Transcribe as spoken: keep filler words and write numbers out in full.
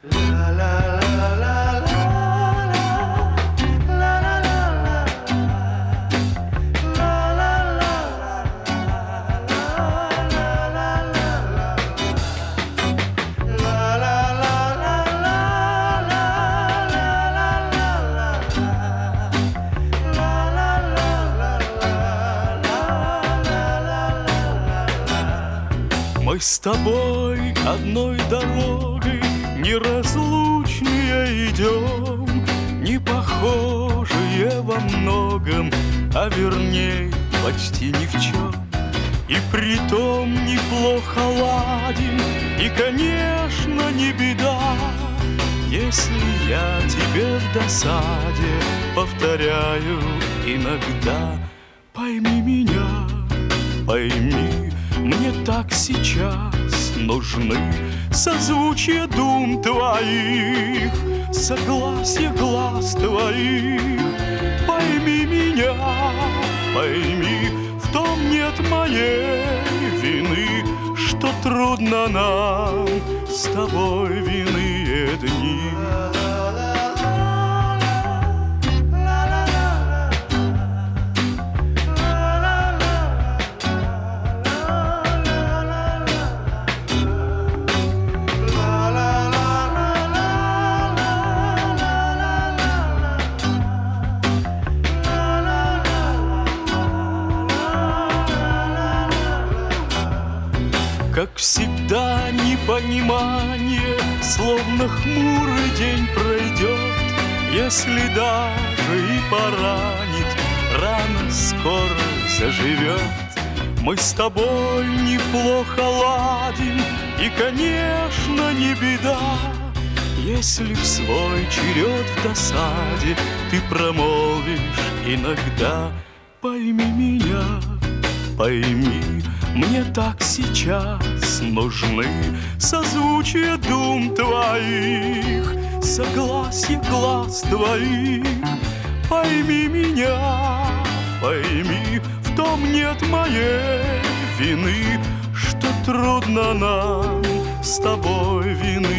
Мы с тобой одной дорогой неразлучные идем, не похожие во многом, а верней почти ни в чем. И притом неплохо ладим, и, конечно, не беда, если я тебе в досаде повторяю иногда. Пойми меня, пойми, мне так сейчас нужны созвучия дум твоих, согласие глаз твоих. Пойми меня, пойми, в том нет моей вины, что трудно нам с тобой в иные дни. Как всегда, непонимание, словно хмурый день пройдет. Если даже и поранить, рана скоро заживет. Мы с тобой неплохо ладим, и, конечно, не беда, если в свой черед в досаде ты промолвишь иногда. Пойми меня, пойми, мне так сейчас нужны созвучия дум твоих, согласие глаз твоих. Пойми меня, пойми, в том нет моей вины, что трудно нам с тобой вины